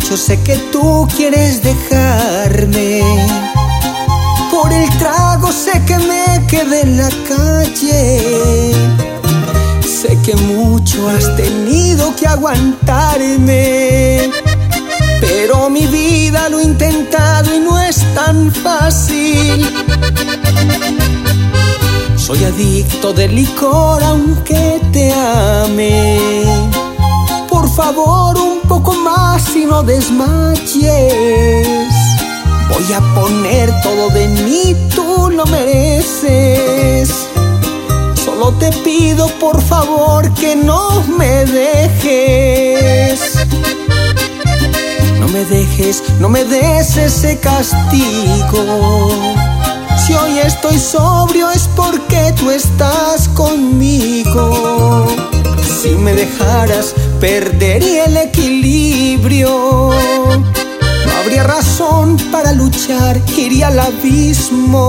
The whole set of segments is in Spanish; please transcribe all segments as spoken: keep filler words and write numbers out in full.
mucho sé que tú quieres dejarme. Por el trago sé que me quedé en la calle. Sé que mucho has tenido que aguantarme, pero mi vida lo he intentado y no es tan fácil. Soy adicto del licor aunque te ame. Por favor, un poco más y no desmayes. Voy a poner todo de mí, tú lo mereces. Solo te pido por favor que no me dejes. No me dejes, no me des ese castigo. Si hoy estoy sobrio es porque tú estás conmigo. Si me dejaras perdería el equilibrio. No habría razón para luchar, iría al abismo.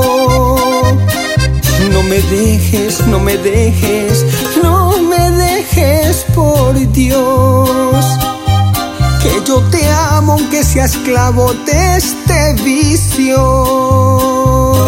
No me dejes, no me dejes, no me dejes, por Dios. Que yo te amo aunque sea esclavo de este vicio.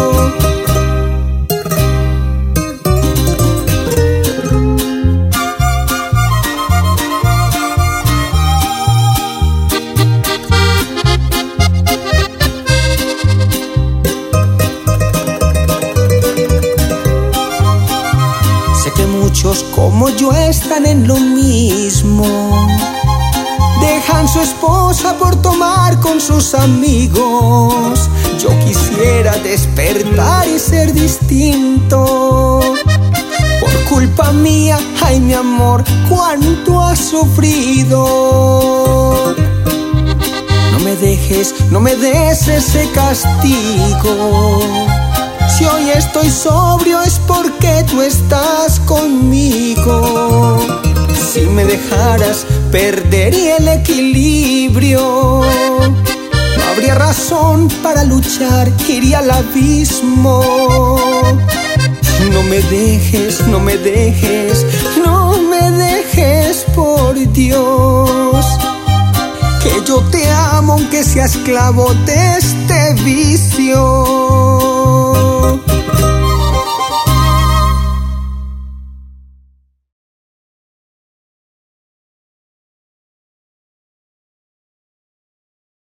Sé que muchos como yo están en lo mismo. Dejan su esposa por tomar con sus amigos. Yo quisiera despertar y ser distinto. Por culpa mía, ay mi amor, cuánto has sufrido. No me dejes, no me des ese castigo. Si hoy estoy sobrio es porque tú estás conmigo. Si me dejaras perdería el equilibrio. No habría razón para luchar, iría al abismo. No me dejes, no me dejes, no me dejes, por Dios. Que yo te amo aunque sea esclavo de este vicio.